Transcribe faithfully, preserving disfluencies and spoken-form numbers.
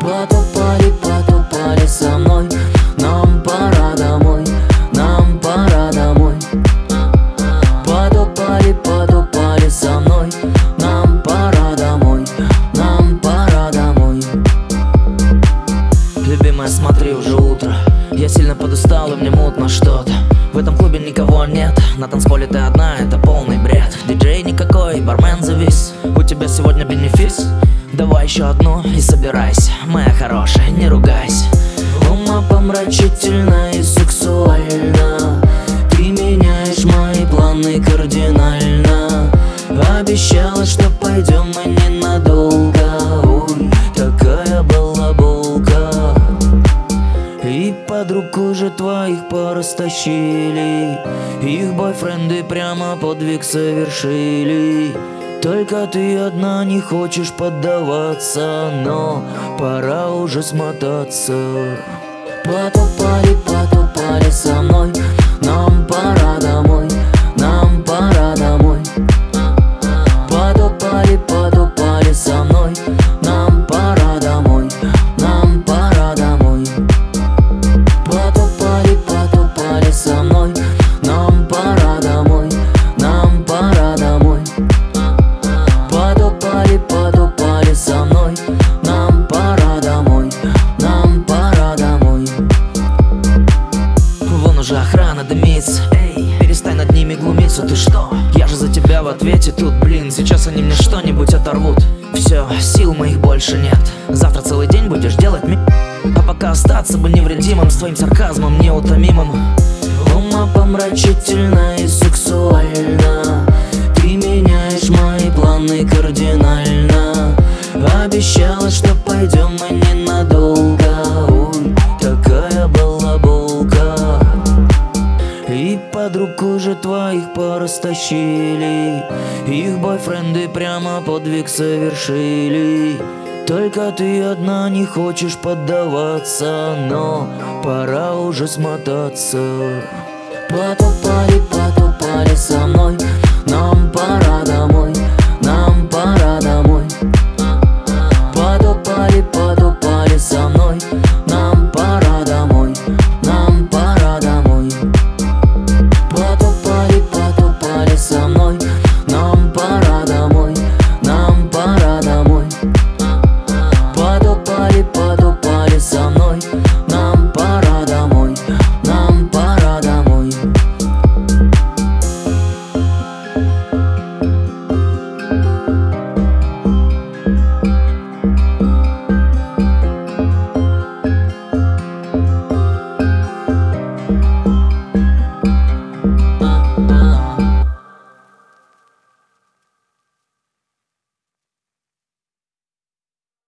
Потопали, потопали со мной. Нам пора домой, нам пора домой. Потопали, потопали со мной. Нам пора домой, нам пора домой. Любимая, смотри, уже утро. Я сильно подустал и мне мутно что-то. В этом клубе никого нет, на танцполе ты одна, это полный бред. Диджей никакой, бармен завис. У тебя сегодня бенефис? Давай еще одну и собирайся, моя хорошая, не ругайся. Умопомрачительно и сексуально ты меняешь мои планы кардинально. Обещала, что пойдем мы ненадолго. Ой, такая балаболка. И подруг уже твоих порастащили. Их бойфренды прямо подвиг совершили. Только ты одна не хочешь поддаваться, но пора уже смотаться. Потопали, потопали со мной. Нам пора домой, нам пора домой. Потопали, потопали со мной. Нам пора домой, нам пора домой. Потопали, потопали со мной. Нам пора домой, нам пора домой. Потопали, потопали со мной. Нам пора домой, нам пора домой. Вон уже охрана дымится. Эй, перестань над ними глумиться, ты что? Я же за тебя в ответе тут, блин. Сейчас они мне что-нибудь оторвут. Все, сил моих больше нет. Завтра целый день будешь делать ми. А пока остаться бы невредимым с твоим сарказмом неутомимым. Умопомрачительно и сексуально ты меняешь мои планы кардинально. Обещала, что пойдем мы ненадолго. Ой, такая балаболка. И подруг уже твоих порастащили. Их бойфренды прямо подвиг совершили. Только ты одна не хочешь поддаваться, но пора уже смотаться. Потопали, потопали со мной. Нам пора домой,